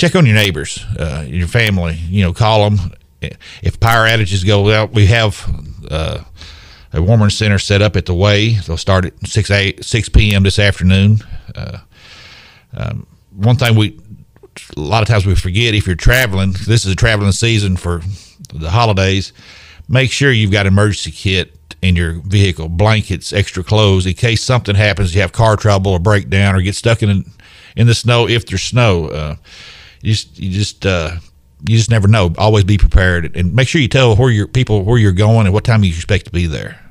check on your neighbors, your family. Call them. If power outages go out, we have a warming center set up at the Way. They'll start at 6 p.m. this afternoon. One thing a lot of times we forget, if you're traveling, this is a traveling season for the holidays, make sure you've got an emergency kit in your vehicle, blankets, extra clothes, in case something happens, you have car trouble or breakdown or get stuck in the snow. If there's snow, you just never know. Always be prepared, and make sure you tell where you're going and what time you expect to be there.